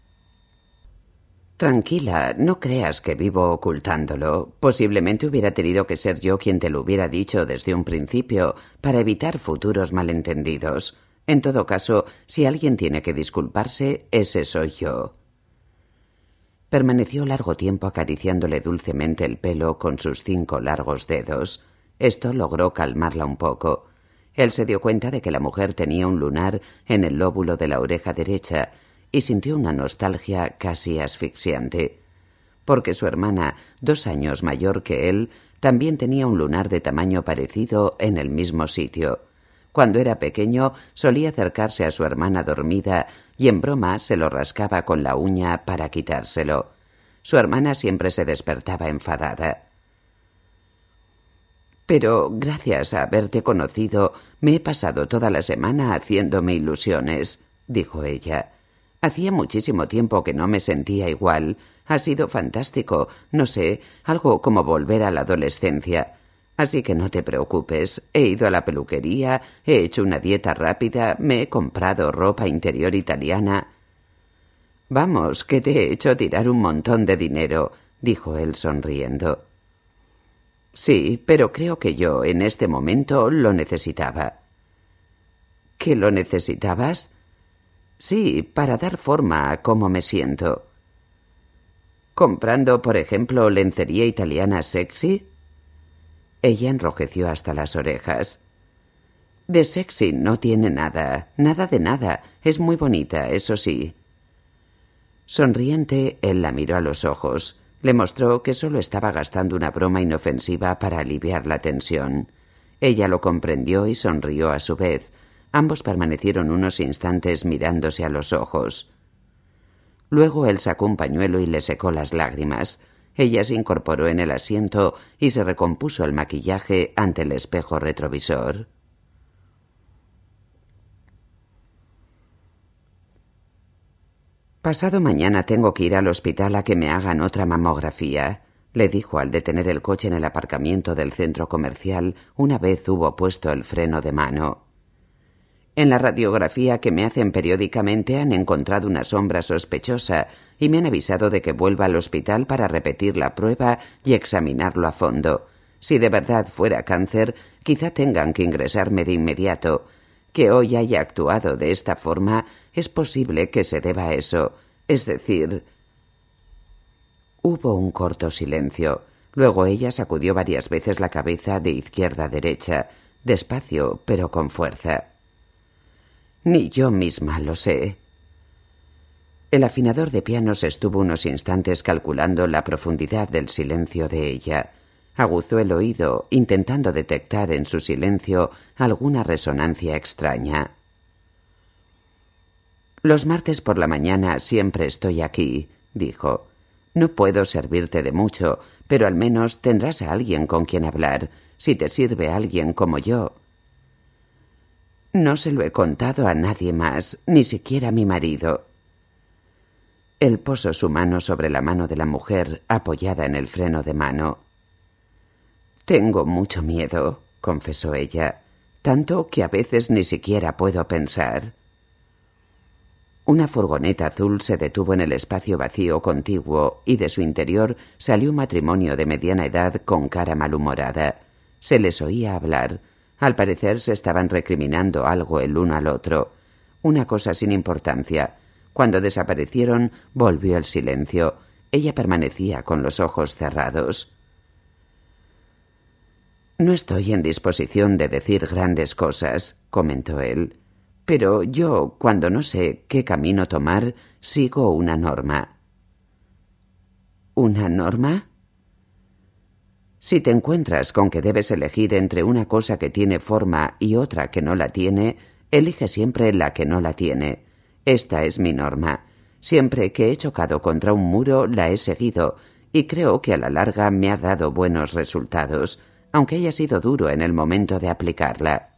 «Tranquila, no creas que vivo ocultándolo. Posiblemente hubiera tenido que ser yo quien te lo hubiera dicho desde un principio, para evitar futuros malentendidos. En todo caso, si alguien tiene que disculparse, ese soy yo». Permaneció largo tiempo acariciándole dulcemente el pelo con sus 5 largos dedos. Esto logró calmarla un poco. Él se dio cuenta de que la mujer tenía un lunar en el lóbulo de la oreja derecha y sintió una nostalgia casi asfixiante. Porque su hermana, 2 años mayor que él, también tenía un lunar de tamaño parecido en el mismo sitio. Cuando era pequeño solía acercarse a su hermana dormida y en broma se lo rascaba con la uña para quitárselo. Su hermana siempre se despertaba enfadada. «Pero gracias a haberte conocido me he pasado toda la semana haciéndome ilusiones», dijo ella. «Hacía muchísimo tiempo que no me sentía igual. Ha sido fantástico, no sé, algo como volver a la adolescencia. Así que no te preocupes, he ido a la peluquería, he hecho una dieta rápida, me he comprado ropa interior italiana». «Vamos, que te he hecho tirar un montón de dinero», dijo él sonriendo. «Sí, pero creo que yo en este momento lo necesitaba». «¿Que lo necesitabas?» «Sí, para dar forma a cómo me siento». «¿Comprando, por ejemplo, lencería italiana sexy?» Ella enrojeció hasta las orejas. «De sexy no tiene nada, nada de nada. Es muy bonita, eso sí». Sonriente, él la miró a los ojos. Le mostró que solo estaba gastando una broma inofensiva para aliviar la tensión. Ella lo comprendió y sonrió a su vez. Ambos permanecieron unos instantes mirándose a los ojos. Luego él sacó un pañuelo y le secó las lágrimas. Ella se incorporó en el asiento y se recompuso el maquillaje ante el espejo retrovisor. «Pasado mañana tengo que ir al hospital a que me hagan otra mamografía», le dijo al detener el coche en el aparcamiento del centro comercial una vez hubo puesto el freno de mano. «En la radiografía que me hacen periódicamente han encontrado una sombra sospechosa y me han avisado de que vuelva al hospital para repetir la prueba y examinarlo a fondo. Si de verdad fuera cáncer, quizá tengan que ingresarme de inmediato. Que hoy haya actuado de esta forma es posible que se deba a eso. Es decir...» Hubo un corto silencio. Luego ella sacudió varias veces la cabeza de izquierda a derecha, despacio pero con fuerza. «Ni yo misma lo sé». El afinador de pianos estuvo unos instantes calculando la profundidad del silencio de ella. Aguzó el oído, intentando detectar en su silencio alguna resonancia extraña. «Los martes por la mañana siempre estoy aquí», dijo. «No puedo servirte de mucho, pero al menos tendrás a alguien con quien hablar, si te sirve alguien como yo». «No se lo he contado a nadie más, ni siquiera a mi marido». Él posó su mano sobre la mano de la mujer apoyada en el freno de mano. «Tengo mucho miedo», confesó ella, «tanto que a veces ni siquiera puedo pensar». Una furgoneta azul se detuvo en el espacio vacío contiguo y de su interior salió un matrimonio de mediana edad con cara malhumorada. Se les oía hablar. Al parecer se estaban recriminando algo el uno al otro. Una cosa sin importancia. Cuando desaparecieron, volvió el silencio. Ella permanecía con los ojos cerrados. «No estoy en disposición de decir grandes cosas», comentó él. «Pero yo, cuando no sé qué camino tomar, sigo una norma». ¿Una norma? Si te encuentras con que debes elegir entre una cosa que tiene forma y otra que no la tiene, elige siempre la que no la tiene. Esta es mi norma. Siempre que he chocado contra un muro, la he seguido, y creo que a la larga me ha dado buenos resultados, aunque haya sido duro en el momento de aplicarla.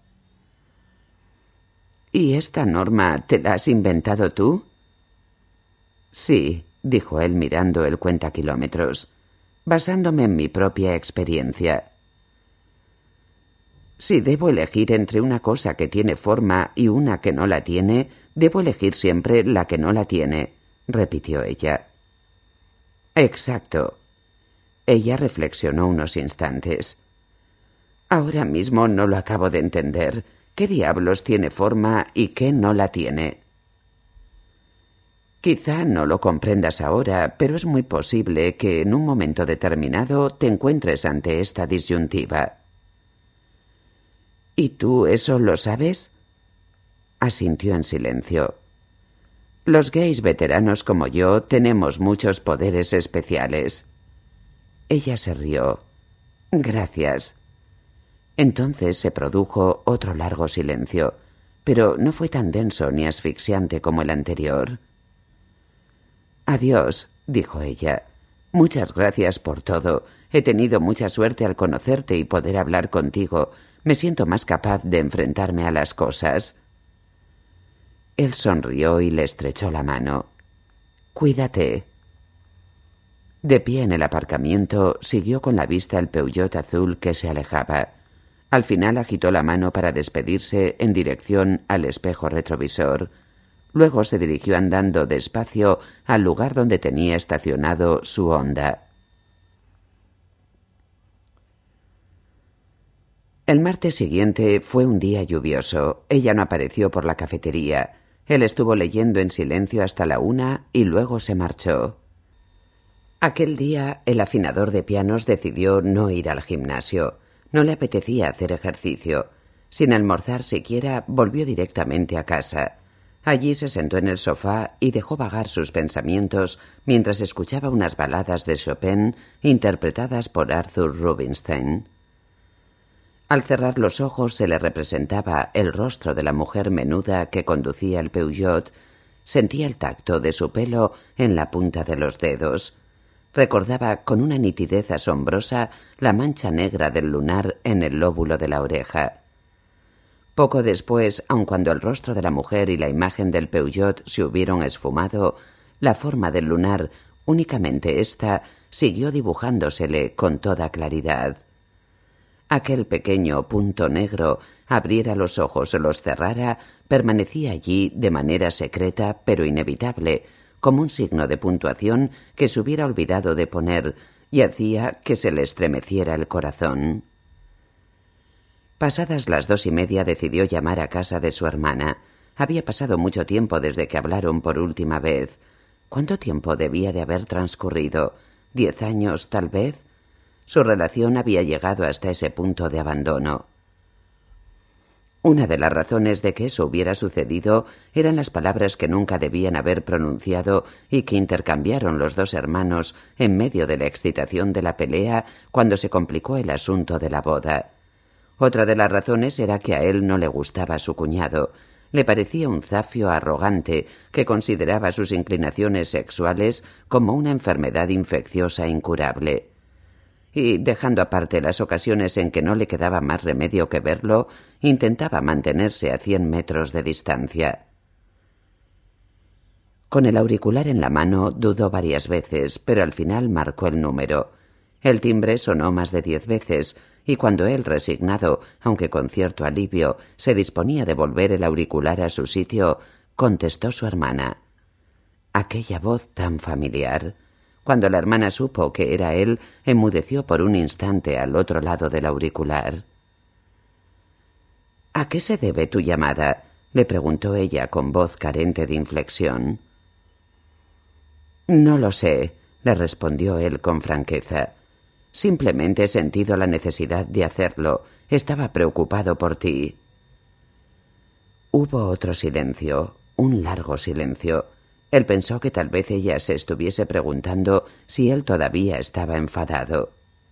¿Y esta norma te la has inventado tú? Sí, dijo él mirando el cuentakilómetros, basándome en mi propia experiencia. Si debo elegir entre una cosa que tiene forma y una que no la tiene, debo elegir siempre la que no la tiene, repitió ella. Exacto. Ella reflexionó unos instantes. Ahora mismo no lo acabo de entender. ¿Qué diablos tiene forma y qué no la tiene? Quizá no lo comprendas ahora, pero es muy posible que en un momento determinado te encuentres ante esta disyuntiva. ¿Y tú eso lo sabes? Asintió en silencio. Los gays veteranos como yo tenemos muchos poderes especiales. Ella se rió. Gracias. Entonces se produjo otro largo silencio, pero no fue tan denso ni asfixiante como el anterior. «Adiós», dijo ella. «Muchas gracias por todo. He tenido mucha suerte al conocerte y poder hablar contigo. Me siento más capaz de enfrentarme a las cosas». Él sonrió y le estrechó la mano. «Cuídate». De pie en el aparcamiento, siguió con la vista el Peugeot azul que se alejaba. Al final agitó la mano para despedirse en dirección al espejo retrovisor. Luego se dirigió andando despacio al lugar donde tenía estacionado su Honda. El martes siguiente fue un día lluvioso. Ella no apareció por la cafetería. Él estuvo leyendo en silencio hasta la 1 y luego se marchó. Aquel día el afinador de pianos decidió no ir al gimnasio. No le apetecía hacer ejercicio. Sin almorzar siquiera, volvió directamente a casa. Allí se sentó en el sofá y dejó vagar sus pensamientos mientras escuchaba unas baladas de Chopin interpretadas por Arthur Rubinstein. Al cerrar los ojos se le representaba el rostro de la mujer menuda que conducía el Peugeot. Sentía el tacto de su pelo en la punta de los dedos. Recordaba con una nitidez asombrosa la mancha negra del lunar en el lóbulo de la oreja. Poco después, aun cuando el rostro de la mujer y la imagen del Peugeot se hubieron esfumado, la forma del lunar, únicamente ésta, siguió dibujándosele con toda claridad. Aquel pequeño punto negro, abriera los ojos o los cerrara, permanecía allí de manera secreta pero inevitable, como un signo de puntuación que se hubiera olvidado de poner y hacía que se le estremeciera el corazón. Pasadas las 2:30 decidió llamar a casa de su hermana. Había pasado mucho tiempo desde que hablaron por última vez. ¿Cuánto tiempo debía de haber transcurrido? ¿10 años, tal vez? Su relación había llegado hasta ese punto de abandono. Una de las razones de que eso hubiera sucedido eran las palabras que nunca debían haber pronunciado y que intercambiaron los dos hermanos en medio de la excitación de la pelea cuando se complicó el asunto de la boda. Otra de las razones era que a él no le gustaba su cuñado. Le parecía un zafio arrogante que consideraba sus inclinaciones sexuales como una enfermedad infecciosa incurable. Y, dejando aparte las ocasiones en que no le quedaba más remedio que verlo, intentaba mantenerse a 100 metros de distancia. Con el auricular en la mano dudó varias veces, pero al final marcó el número. El timbre sonó más de 10 veces, y cuando él, resignado, aunque con cierto alivio, se disponía de volver el auricular a su sitio, contestó su hermana. Aquella voz tan familiar. Cuando la hermana supo que era él, enmudeció por un instante al otro lado del auricular. —¿A qué se debe tu llamada? —le preguntó ella con voz carente de inflexión. —No lo sé —le respondió él con franqueza—. Simplemente he sentido la necesidad de hacerlo. Estaba preocupado por ti. Hubo otro silencio, un largo silencio. Él pensó que tal vez ella se estuviese preguntando si él todavía estaba enfadado.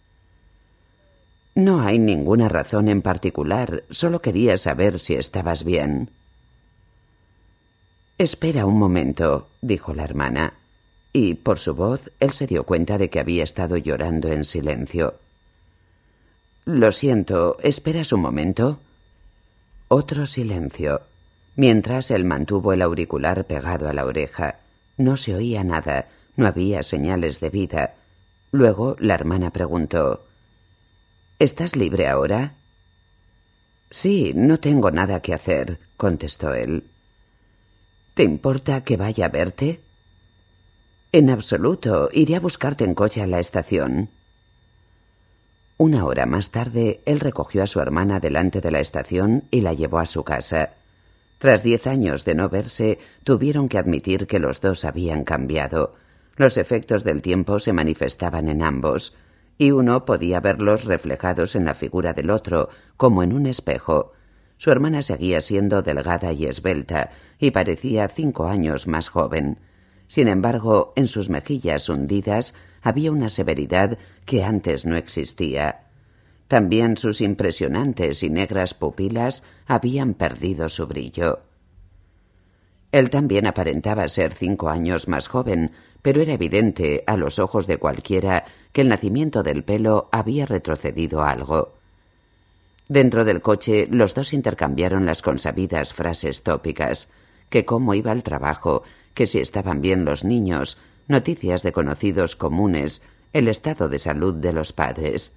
—No hay ninguna razón en particular, solo quería saber si estabas bien. —Espera un momento —dijo la hermana. Y, por su voz, él se dio cuenta de que había estado llorando en silencio. —Lo siento, ¿esperas un momento? Otro silencio. Mientras él mantuvo el auricular pegado a la oreja. No se oía nada, no había señales de vida. Luego la hermana preguntó: —¿Estás libre ahora? —Sí, no tengo nada que hacer —contestó él. —¿Te importa que vaya a verte? —En absoluto, iré a buscarte en coche a la estación. Una hora más tarde, él recogió a su hermana delante de la estación y la llevó a su casa. Tras 10 años de no verse, tuvieron que admitir que los dos habían cambiado. Los efectos del tiempo se manifestaban en ambos, y uno podía verlos reflejados en la figura del otro, como en un espejo. Su hermana seguía siendo delgada y esbelta, y parecía 5 años más joven. Sin embargo, en sus mejillas hundidas había una severidad que antes no existía. También sus impresionantes y negras pupilas habían perdido su brillo. Él también aparentaba ser 5 años más joven, pero era evidente, a los ojos de cualquiera, que el nacimiento del pelo había retrocedido algo. Dentro del coche, los dos intercambiaron las consabidas frases tópicas: que cómo iba el trabajo, que si estaban bien los niños, noticias de conocidos comunes, el estado de salud de los padres.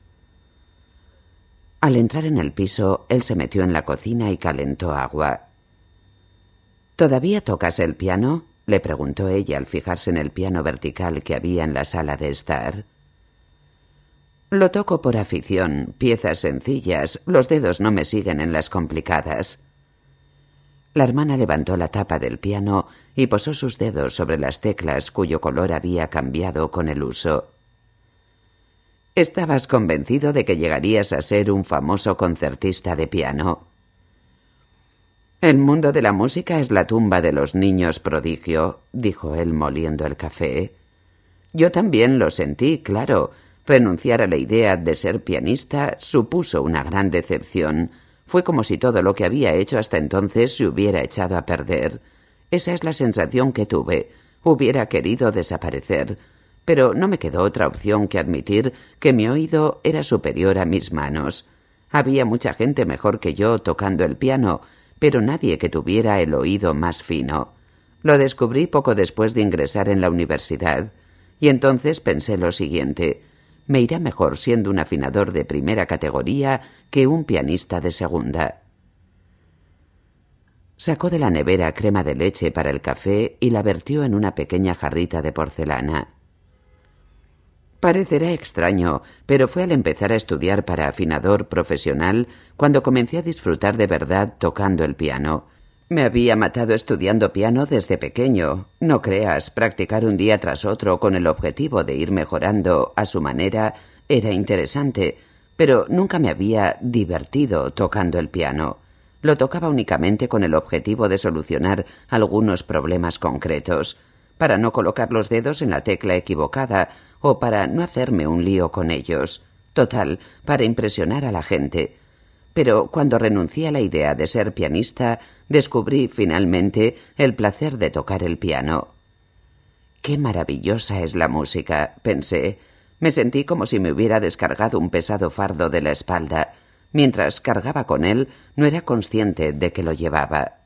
Al entrar en el piso, él se metió en la cocina y calentó agua. —¿Todavía tocas el piano? —le preguntó ella al fijarse en el piano vertical que había en la sala de estar. —Lo toco por afición, piezas sencillas, los dedos no me siguen en las complicadas. La hermana levantó la tapa del piano y posó sus dedos sobre las teclas cuyo color había cambiado con el uso. —Estabas convencido de que llegarías a ser un famoso concertista de piano. —El mundo de la música es la tumba de los niños prodigio —dijo él moliendo el café. Yo también lo sentí, claro. Renunciar a la idea de ser pianista supuso una gran decepción. Fue como si todo lo que había hecho hasta entonces se hubiera echado a perder. Esa es la sensación que tuve. Hubiera querido desaparecer. Pero no me quedó otra opción que admitir que mi oído era superior a mis manos. Había mucha gente mejor que yo tocando el piano, pero nadie que tuviera el oído más fino. Lo descubrí poco después de ingresar en la universidad. Y entonces pensé lo siguiente: me irá mejor siendo un afinador de primera categoría que un pianista de segunda. Sacó de la nevera crema de leche para el café y la vertió en una pequeña jarrita de porcelana. Parecerá extraño, pero fue al empezar a estudiar para afinador profesional cuando comencé a disfrutar de verdad tocando el piano. Me había matado estudiando piano desde pequeño. No creas, practicar un día tras otro con el objetivo de ir mejorando a su manera era interesante, pero nunca me había divertido tocando el piano. Lo tocaba únicamente con el objetivo de solucionar algunos problemas concretos, para no colocar los dedos en la tecla equivocada o para no hacerme un lío con ellos. Total, para impresionar a la gente. Pero cuando renuncié a la idea de ser pianista, descubrí finalmente el placer de tocar el piano. «Qué maravillosa es la música», pensé. Me sentí como si me hubiera descargado un pesado fardo de la espalda. Mientras cargaba con él, no era consciente de que lo llevaba.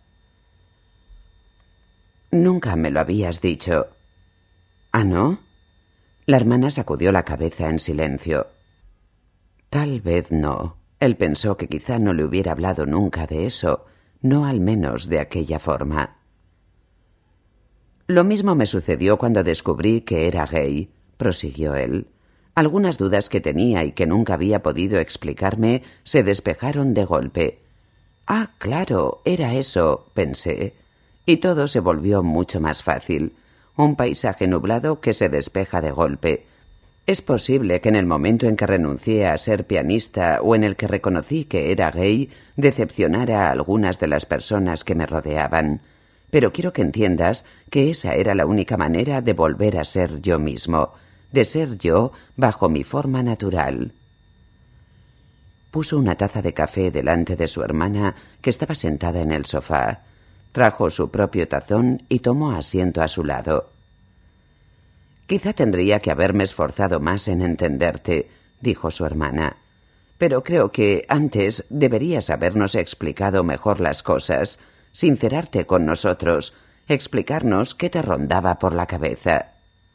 «Nunca me lo habías dicho». «¿Ah, no?» La hermana sacudió la cabeza en silencio. «Tal vez no». Él pensó que quizá no le hubiera hablado nunca de eso, no al menos de aquella forma. Lo mismo me sucedió cuando descubrí que era gay, prosiguió él. Algunas dudas que tenía y que nunca había podido explicarme se despejaron de golpe. Ah, claro, era eso, pensé. Y todo se volvió mucho más fácil. Un paisaje nublado que se despeja de golpe. Es posible que en el momento en que renuncié a ser pianista o en el que reconocí que era gay, decepcionara a algunas de las personas que me rodeaban. Pero quiero que entiendas que esa era la única manera de volver a ser yo mismo, de ser yo bajo mi forma natural. Puso una taza de café delante de su hermana, que estaba sentada en el sofá. Trajo su propio tazón y tomó asiento a su lado. Quizá tendría que haberme esforzado más en entenderte, dijo su hermana. Pero creo que antes deberías habernos explicado mejor las cosas, sincerarte con nosotros, explicarnos qué te rondaba por la cabeza.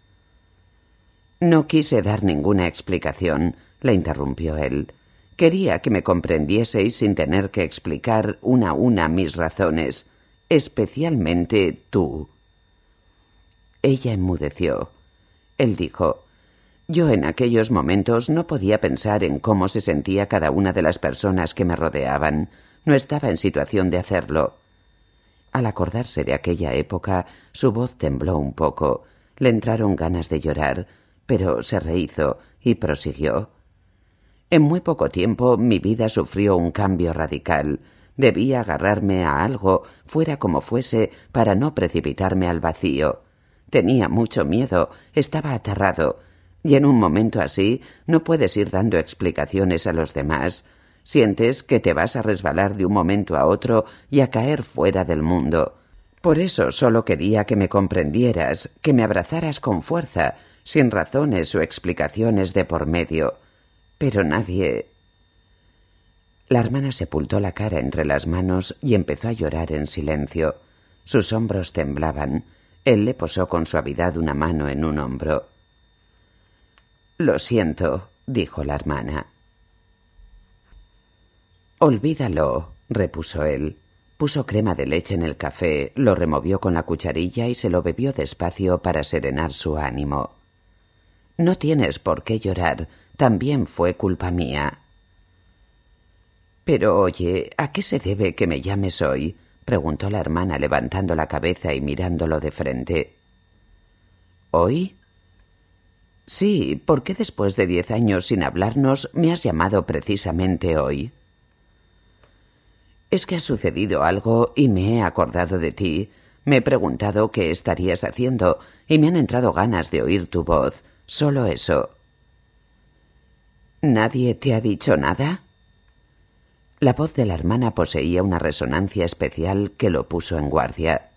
No quise dar ninguna explicación, la interrumpió él. Quería que me comprendieseis sin tener que explicar una a una mis razones, especialmente tú. Ella enmudeció. Él dijo: yo en aquellos momentos no podía pensar en cómo se sentía cada una de las personas que me rodeaban. No estaba en situación de hacerlo. Al acordarse de aquella época, su voz tembló un poco. Le entraron ganas de llorar, pero se rehizo y prosiguió. En muy poco tiempo mi vida sufrió un cambio radical. Debía agarrarme a algo, fuera como fuese, para no precipitarme al vacío. Tenía mucho miedo, estaba aterrado. Y en un momento así no puedes ir dando explicaciones a los demás. Sientes que te vas a resbalar de un momento a otro y a caer fuera del mundo. Por eso solo quería que me comprendieras, que me abrazaras con fuerza, sin razones o explicaciones de por medio. Pero nadie... La hermana sepultó la cara entre las manos y empezó a llorar en silencio. Sus hombros temblaban. Él le posó con suavidad una mano en un hombro. «Lo siento», dijo la hermana. «Olvídalo», repuso él. Puso crema de leche en el café, lo removió con la cucharilla y se lo bebió despacio para serenar su ánimo. «No tienes por qué llorar, también fue culpa mía». «Pero oye, ¿a qué se debe que me llames hoy?», preguntó la hermana levantando la cabeza y mirándolo de frente. «¿Hoy?» «Sí, ¿por qué después de 10 años sin hablarnos me has llamado precisamente hoy?» «Es que ha sucedido algo y me he acordado de ti. Me he preguntado qué estarías haciendo y me han entrado ganas de oír tu voz. Solo eso». «¿Nadie te ha dicho nada?» La voz de la hermana poseía una resonancia especial que lo puso en guardia.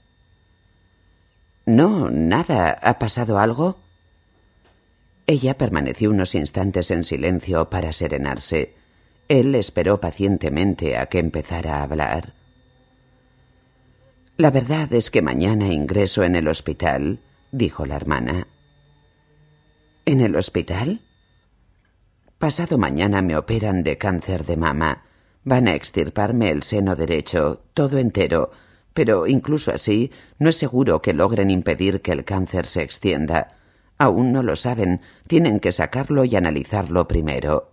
«No, nada. ¿Ha pasado algo?» Ella permaneció unos instantes en silencio para serenarse. Él esperó pacientemente a que empezara a hablar. «La verdad es que mañana ingreso en el hospital», dijo la hermana. «¿En el hospital?» «Pasado mañana me operan de cáncer de mama. Van a extirparme el seno derecho, todo entero, pero incluso así no es seguro que logren impedir que el cáncer se extienda. Aún no lo saben, tienen que sacarlo y analizarlo primero».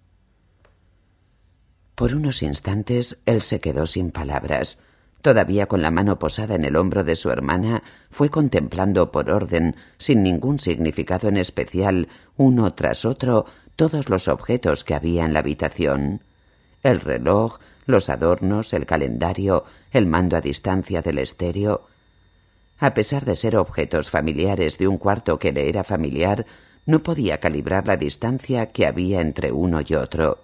Por unos instantes él se quedó sin palabras. Todavía con la mano posada en el hombro de su hermana, fue contemplando por orden, sin ningún significado en especial, uno tras otro, todos los objetos que había en la habitación. El reloj, los adornos, el calendario, el mando a distancia del estéreo. A pesar de ser objetos familiares de un cuarto que le era familiar, no podía calibrar la distancia que había entre uno y otro.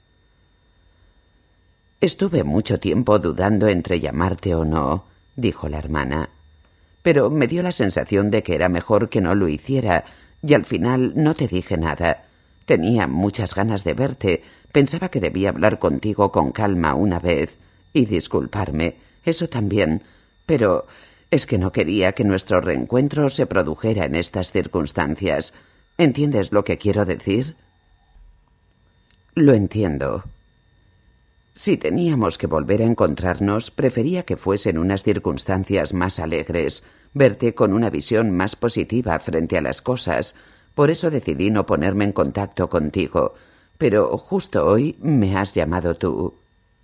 «Estuve mucho tiempo dudando entre llamarte o no», dijo la hermana. «Pero me dio la sensación de que era mejor que no lo hiciera, y al final no te dije nada. Tenía muchas ganas de verte, pensaba que debía hablar contigo con calma una vez, y disculparme, eso también, pero es que no quería que nuestro reencuentro se produjera en estas circunstancias. ¿Entiendes lo que quiero decir?» «Lo entiendo». Si teníamos que volver a encontrarnos, prefería que fuesen unas circunstancias más alegres, verte con una visión más positiva frente a las cosas. Por eso decidí no ponerme en contacto contigo. Pero justo hoy me has llamado tú.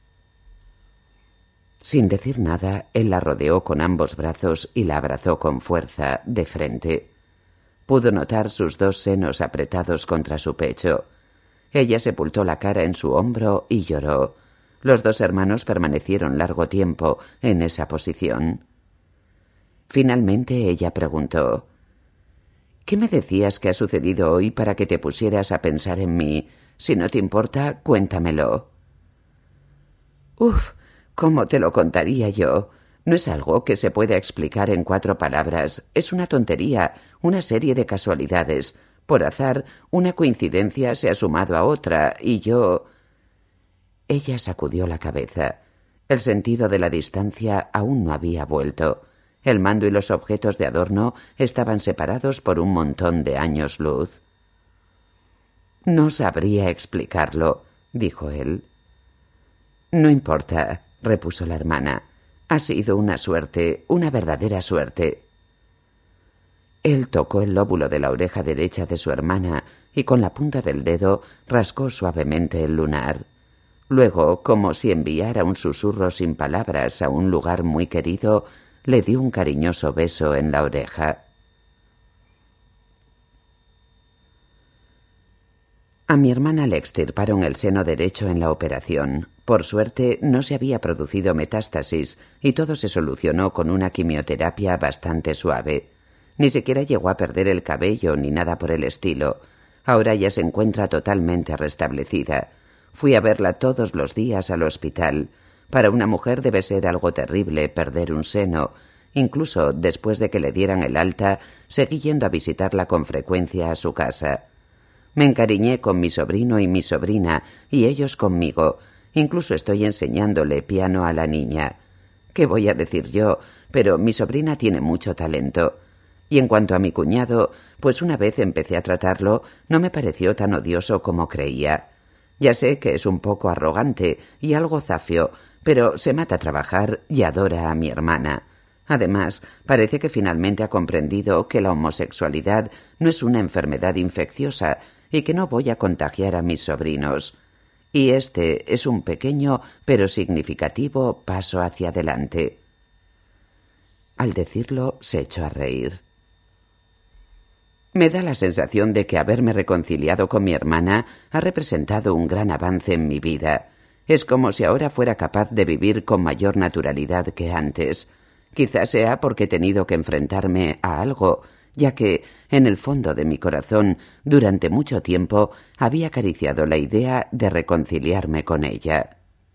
Sin decir nada, él la rodeó con ambos brazos y la abrazó con fuerza, de frente. Pudo notar sus dos senos apretados contra su pecho. Ella sepultó la cara en su hombro y lloró. Los dos hermanos permanecieron largo tiempo en esa posición. Finalmente ella preguntó: «¿Qué me decías que ha sucedido hoy para que te pusieras a pensar en mí? Si no te importa, cuéntamelo». «Uf, ¿cómo te lo contaría yo? No es algo que se pueda explicar en 4 palabras. Es una tontería, una serie de casualidades. Por azar, una coincidencia se ha sumado a otra y yo...». Ella sacudió la cabeza. El sentido de la distancia aún no había vuelto. El mando y los objetos de adorno estaban separados por un montón de años luz. «No sabría explicarlo», dijo él. «No importa», repuso la hermana. «Ha sido una suerte, una verdadera suerte». Él tocó el lóbulo de la oreja derecha de su hermana y con la punta del dedo rascó suavemente el lunar. Luego, como si enviara un susurro sin palabras a un lugar muy querido, le dio un cariñoso beso en la oreja. A mi hermana le extirparon el seno derecho en la operación. Por suerte, no se había producido metástasis y todo se solucionó con una quimioterapia bastante suave. Ni siquiera llegó a perder el cabello ni nada por el estilo. Ahora ya se encuentra totalmente restablecida. Fui a verla todos los días al hospital. Para una mujer debe ser algo terrible perder un seno. Incluso después de que le dieran el alta, seguí yendo a visitarla con frecuencia a su casa. Me encariñé con mi sobrino y mi sobrina, y ellos conmigo. Incluso estoy enseñándole piano a la niña. ¿Qué voy a decir yo? Pero mi sobrina tiene mucho talento. Y en cuanto a mi cuñado, pues una vez empecé a tratarlo, no me pareció tan odioso como creía. Ya sé que es un poco arrogante y algo zafio, pero se mata a trabajar y adora a mi hermana. Además, parece que finalmente ha comprendido que la homosexualidad no es una enfermedad infecciosa y que no voy a contagiar a mis sobrinos. Y este es un pequeño pero significativo paso hacia adelante. Al decirlo, se echó a reír. Me da la sensación de que haberme reconciliado con mi hermana ha representado un gran avance en mi vida. Es como si ahora fuera capaz de vivir con mayor naturalidad que antes. Quizás sea porque he tenido que enfrentarme a algo, ya que, en el fondo de mi corazón, durante mucho tiempo, había acariciado la idea de reconciliarme con ella.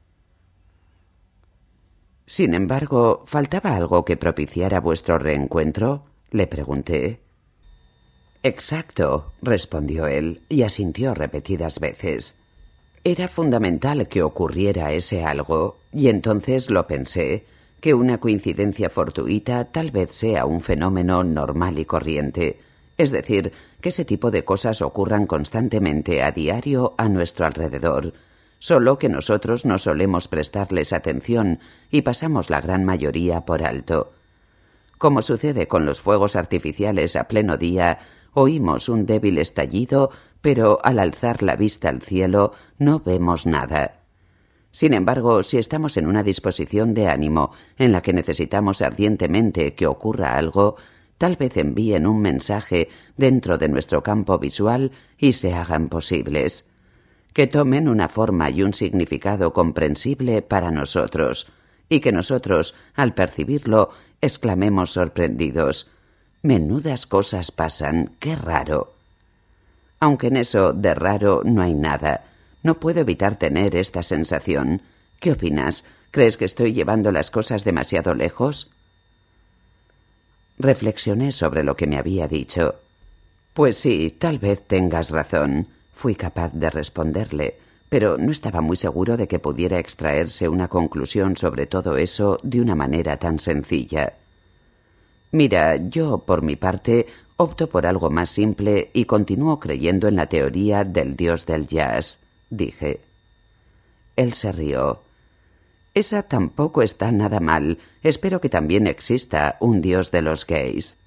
Sin embargo, ¿faltaba algo que propiciara vuestro reencuentro?, le pregunté. Exacto, respondió él, y asintió repetidas veces. Era fundamental que ocurriera ese algo, y entonces lo pensé, que una coincidencia fortuita tal vez sea un fenómeno normal y corriente, es decir, que ese tipo de cosas ocurran constantemente a diario a nuestro alrededor, solo que nosotros no solemos prestarles atención y pasamos la gran mayoría por alto. Como sucede con los fuegos artificiales a pleno día, oímos un débil estallido, pero al alzar la vista al cielo no vemos nada. Sin embargo, si estamos en una disposición de ánimo en la que necesitamos ardientemente que ocurra algo, tal vez envíen un mensaje dentro de nuestro campo visual y se hagan posibles. Que tomen una forma y un significado comprensible para nosotros, y que nosotros, al percibirlo, exclamemos sorprendidos: «Menudas cosas pasan, qué raro». Aunque en eso de raro no hay nada, no puedo evitar tener esta sensación. ¿Qué opinas? ¿Crees que estoy llevando las cosas demasiado lejos? Reflexioné sobre lo que me había dicho. Pues sí, tal vez tengas razón. Fui capaz de responderle, pero no estaba muy seguro de que pudiera extraerse una conclusión sobre todo eso de una manera tan sencilla. Mira, yo, por mi parte, opto por algo más simple y continúo creyendo en la teoría del dios del jazz, dije. Él se rió. Esa tampoco está nada mal. Espero que también exista un dios de los gays.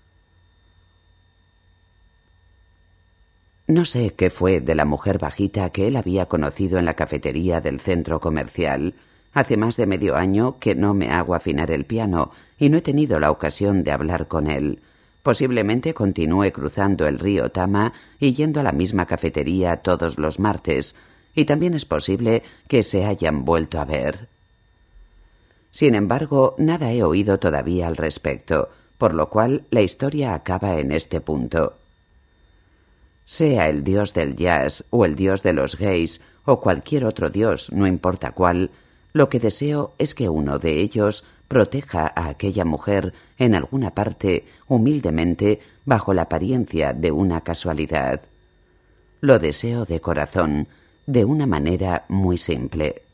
No sé qué fue de la mujer bajita que él había conocido en la cafetería del centro comercial. Hace más de medio año que no me hago afinar el piano y no he tenido la ocasión de hablar con él. Posiblemente continúe cruzando el río Tama y yendo a la misma cafetería todos los martes, y también es posible que se hayan vuelto a ver. Sin embargo, nada he oído todavía al respecto, por lo cual la historia acaba en este punto. Sea el dios del jazz o el dios de los gays o cualquier otro dios, no importa cuál, lo que deseo es que uno de ellos proteja a aquella mujer en alguna parte humildemente bajo la apariencia de una casualidad. Lo deseo de corazón, de una manera muy simple.